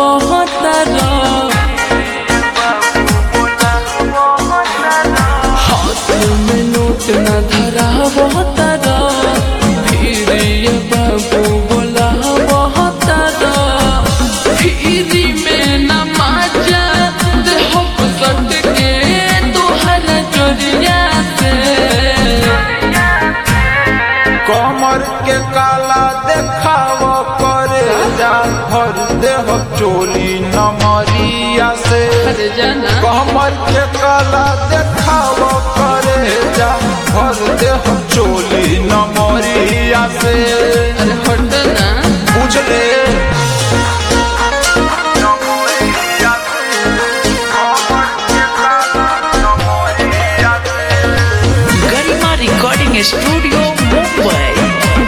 तारा हाथ में नोट न धरा तारा फिर ये बाबू बोला तारा फिरी में न माजा देहो सट के तोहर चोरिया से कमर के काला देखाव करे जा भर देह चोली नमरिया से जाना कमर के काला देखाव करे जा भर देह चोली नमरिया से अरे हट ना बुझले गरिमा रिकॉर्डिंग स्टूडियो मुंबई।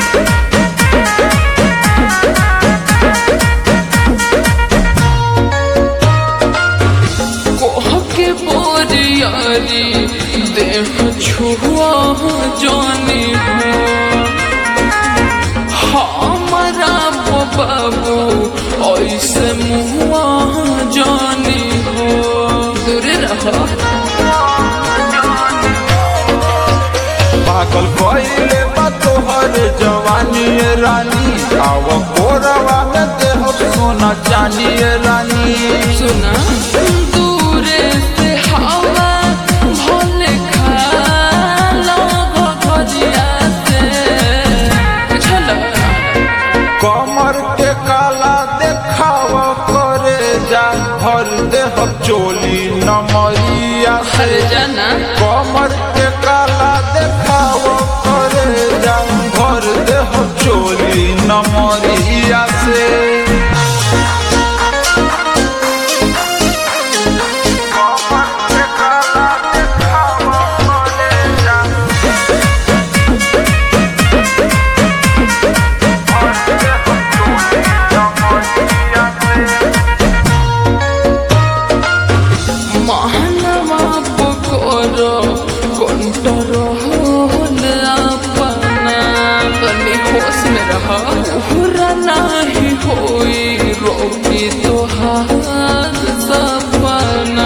के बोरियारी देह छुआ जानी हो हमारा बाबू ऐसे मुआ जानी हो दूर रहा पागल कइले बा तोहर जवानी रानी आव कोरवा में देह सोना चानी रानी सुना दूरे से हवा भले खाला भजिया से चला कमर के काला देखाव करे जा भर देह चोली नमरिया से जाना कमर के काला देखाव करे जा भर देह चोली नमरिया से महनवा पकोरो कंटरो अपना तनी होश में रहा पूरा नहीं होई रोकी तोहार सपना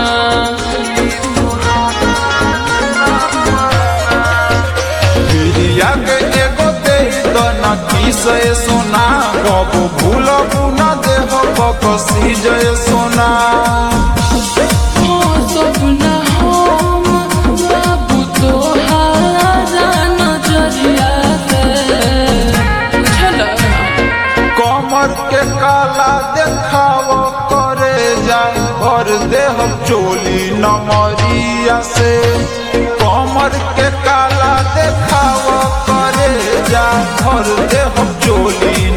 बिरिया के एगो दे दना किसे सोना कबो भूलबू न देह बकसी जय सोना सपना हम बाबू तोहारा नजरिया से चला कमर के काला देखाव करे जा भर देह चोली नमरिया से कमर के काला देखाव करे जा भर देह चोली